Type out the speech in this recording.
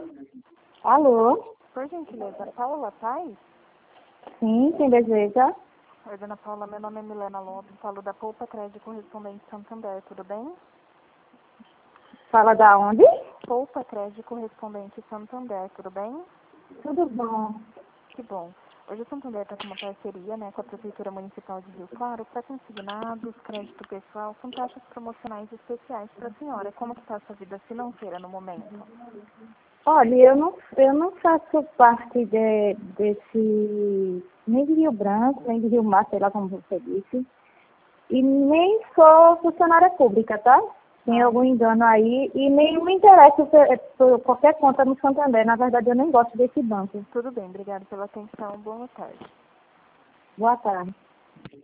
Alô? Por gentileza, Paula Paz? Sim, quem deseja? Oi, dona Paula, meu nome é Milena Lopes, falo da Poupa Crédito Correspondente Santander, tudo bem? Fala da onde? Poupa Crédito Correspondente Santander, tudo bem? Tudo bom. Que bom. Hoje o Santander está com uma parceria, com a Prefeitura Municipal de Rio Claro para consignados, crédito pessoal, com taxas promocionais especiais para a senhora. Como que está a sua vida financeira no momento? Olha, eu não faço parte desse, nem de Rio Branco, nem de Rio Mar, sei lá como você disse, e nem sou funcionária pública, tá? Tem algum engano aí, e nem me interessa por qualquer conta no Santander. Na verdade, eu nem gosto desse banco. Tudo bem, obrigada pela atenção, boa tarde. Boa tarde.